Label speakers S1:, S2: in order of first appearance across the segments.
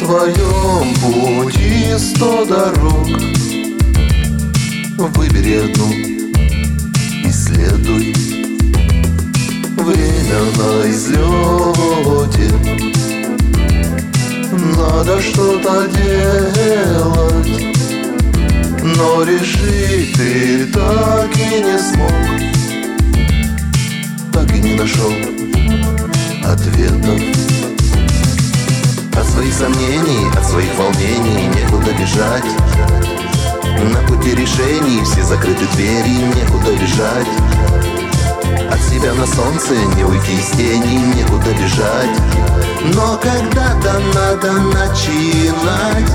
S1: твоем пути 100 дорог. Выбери одну и следуй. Время на излете, надо что-то делать. Но решить ты так и не смог, так и не нашел ответов. От своих сомнений, от своих волнений некуда бежать. На пути решений все закрыты двери, некуда бежать. От себя на солнце не уйти из тени, некуда бежать. Но когда-то надо начинать.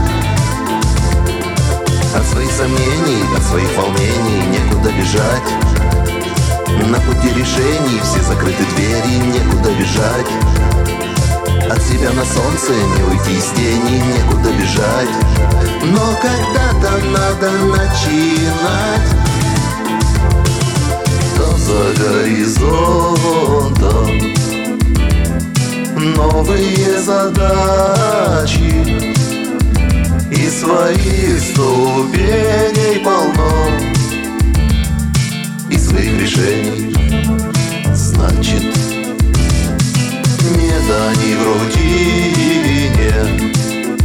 S1: От своих сомнений, от своих волнений некуда бежать. На пути решений все закрыты двери, некуда бежать. От себя на солнце не уйти из тени, некуда бежать. Но когда-то надо начинать. Там за горизонтом новые задачи, и своих ступеней полно, и своих решений, значит, нет они в рутине.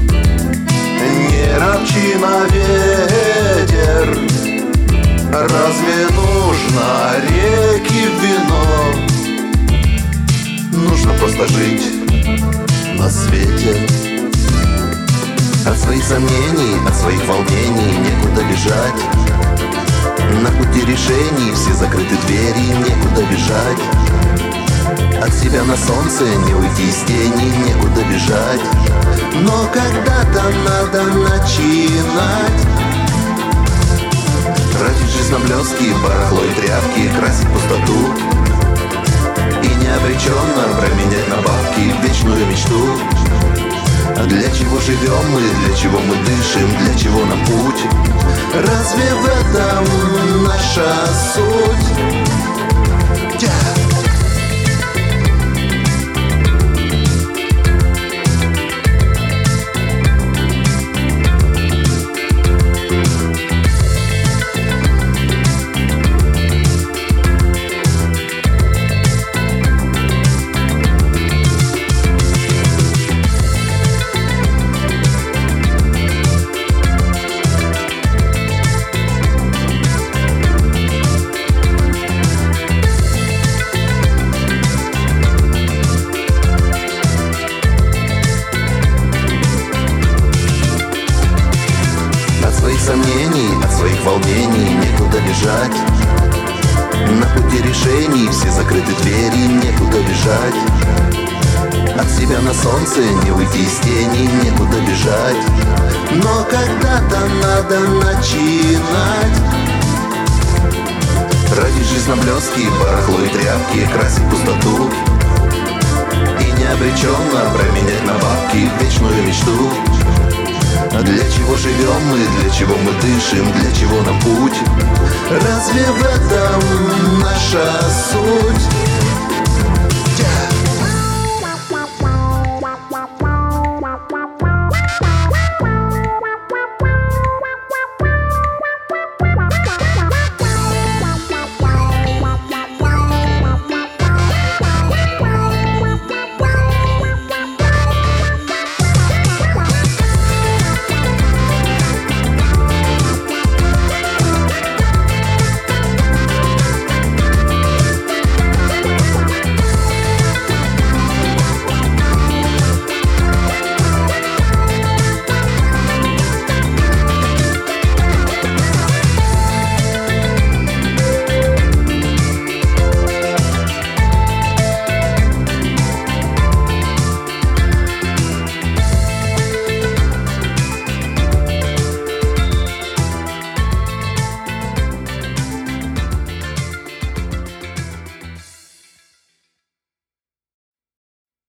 S1: Не ропчи на ветер, разве нужно реки в вино? Нужно просто жить на свете. От своих сомнений, от своих волнений некуда бежать. На пути решений все закрыты двери, некуда бежать. От себя на солнце не уйти из тени, некуда бежать. Но когда-то надо начинать. Тратить жизнь на блестки, барахло и тряпки, красить пустоту и необреченно променять на бабки вечную мечту. А для чего живем мы, для чего мы дышим, для чего нам путь? Разве в этом наша суть? Сомнений, от своих волнений некуда бежать. На пути решений все закрыты двери, некуда бежать. От себя на солнце не уйти из тени, некуда бежать. Но когда-то надо начинать. Тратить жизнь на блестки, барахло и тряпки, красить пустоту и необреченно променять на бабки вечную мечту. А для чего живем мы, для чего мы дышим, для чего нам путь? Разве в этом наша суть?